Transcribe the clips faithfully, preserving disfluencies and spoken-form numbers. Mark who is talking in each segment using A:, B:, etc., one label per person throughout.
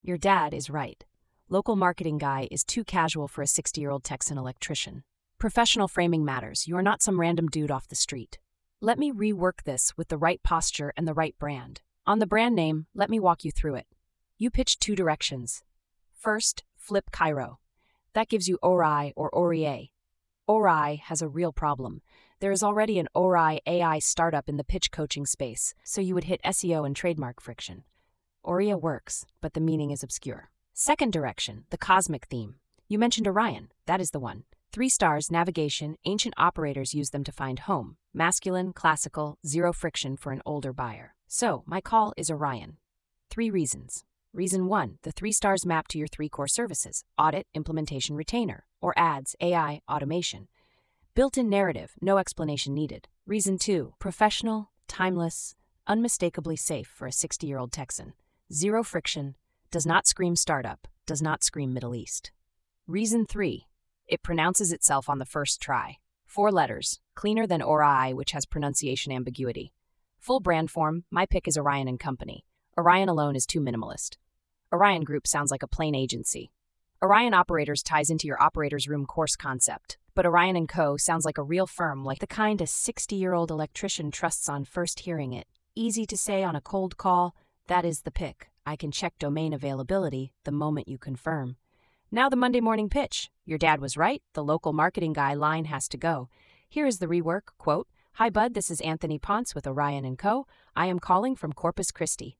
A: Your dad is right. Local marketing guy is too casual for a sixty-year-old Texan electrician. Professional framing matters. You are not some random dude off the street. Let me rework this with the right posture and the right brand. On the brand name, let me walk you through it. You pitch two directions. First, flip Cairo. That gives you Orai or Orie. Orai has a real problem. There is already an Orai A I startup in the pitch coaching space, so you would hit S E O and trademark friction. Oria works, but the meaning is obscure. Second direction, the cosmic theme. You mentioned Orion. That is the one. Three stars, navigation, ancient operators use them to find home. Masculine, classical, zero friction for an older buyer. So, my call is Orion. Three reasons. Reason one, the three stars map to your three core services: audit, implementation, retainer, or ads, A I, automation. Built-in narrative, no explanation needed. Reason two, professional, timeless, unmistakably safe for a sixty-year-old Texan. Zero friction, does not scream startup, does not scream Middle East. Reason three, it pronounces itself on the first try. Four letters, cleaner than Orai, which has pronunciation ambiguity. Full brand form, my pick is Orion and Company. Orion alone is too minimalist. Orion Group sounds like a plain agency. Orion Operators ties into your operator's room course concept, but Orion and Co. sounds like a real firm, like the kind a sixty-year-old electrician trusts on first hearing it. Easy to say on a cold call, that is the pick. I can check domain availability the moment you confirm. Now the Monday morning pitch. Your dad was right, the local marketing guy line has to go. Here is the rework, quote, "Hi bud, this is Anthony Ponce with Orion and Co. I am calling from Corpus Christi."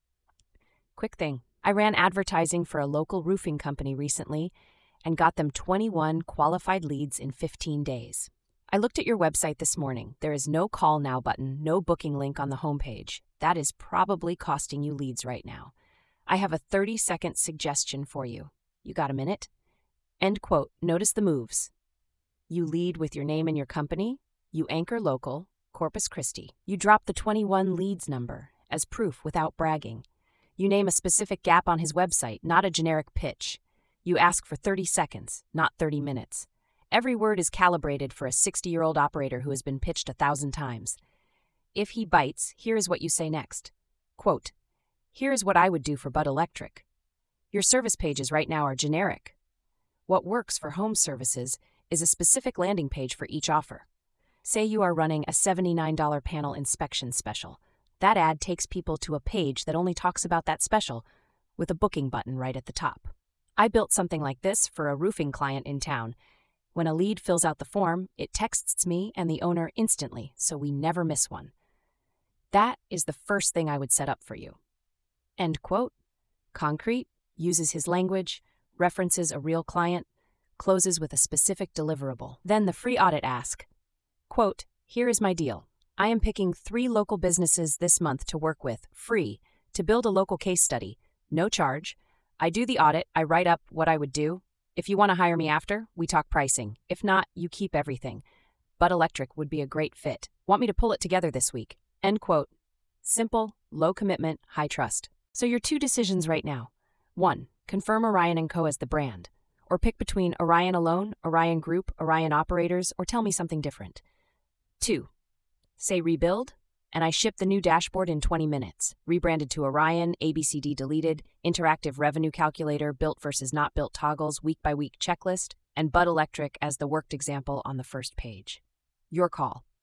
A: Quick thing, I ran advertising for a local roofing company recently and got them twenty-one qualified leads in fifteen days. I looked at your website this morning. There is no call now button, no booking link on the homepage. That is probably costing you leads right now. I have a thirty-second suggestion for you. You got a minute? End quote. Notice the moves. You lead with your name and your company. You anchor local, Corpus Christi. You drop the twenty-one leads number as proof without bragging. You name a specific gap on his website, not a generic pitch. You ask for thirty seconds, not thirty minutes. Every word is calibrated for a sixty-year-old operator who has been pitched a thousand times. If he bites, here is what you say next. Quote, "Here is what I would do for Bud Electric. Your service pages right now are generic. What works for home services is a specific landing page for each offer. Say you are running a seventy-nine dollar panel inspection special. That ad takes people to a page that only talks about that special with a booking button right at the top. I built something like this for a roofing client in town. When a lead fills out the form, it texts me and the owner instantly, so we never miss one. That is the first thing I would set up for you." End quote. Concrete, uses his language, references a real client, closes with a specific deliverable. Then the free audit ask. Quote, "Here is my deal. I am picking three local businesses this month to work with, free, to build a local case study. No charge. I do the audit, I write up what I would do. If you want to hire me after, we talk pricing. If not, you keep everything. Bud Electric would be a great fit. Want me to pull it together this week?" End quote. Simple, low commitment, high trust. So your two decisions right now. One, confirm Orion and Co. as the brand. Or pick between Orion alone, Orion Group, Orion Operators, or tell me something different. Two, say rebuild, and I ship the new dashboard in twenty minutes. Rebranded to Orion, A B C D deleted, interactive revenue calculator, built versus not built toggles, week-by-week checklist, and Bud Electric as the worked example on the first page. Your call.